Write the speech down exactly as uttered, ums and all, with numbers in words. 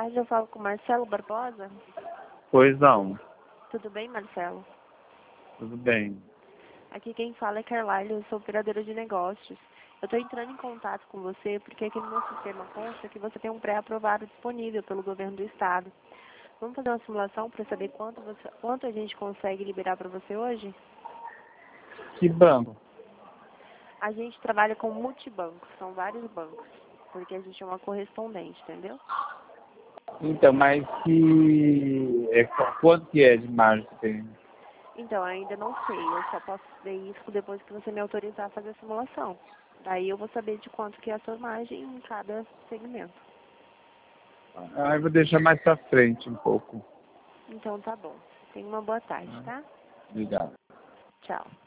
tarde, eu falo com Marcelo Barbosa. Pois não. Tudo bem, Marcelo? Tudo bem. Aqui quem fala é Carlyle, eu sou operadora de negócios. Eu estou entrando em contato com você porque aqui no meu sistema consta que você tem um pré-aprovado disponível pelo governo do estado. Vamos fazer uma simulação para saber quanto, você, quanto a gente consegue liberar para você hoje? Que banco? A gente trabalha com multibancos, são vários bancos, porque a gente é uma correspondente, entendeu? Então, mas que... É, quanto que é de margem que tem? Então, ainda não sei, eu só posso ver isso depois que você me autorizar a fazer a simulação. Daí eu vou saber de quanto que é a sua margem em cada segmento. Ah, eu vou deixar mais pra frente um pouco. Então tá bom. Tenha uma boa tarde, tá? Obrigado. Tchau.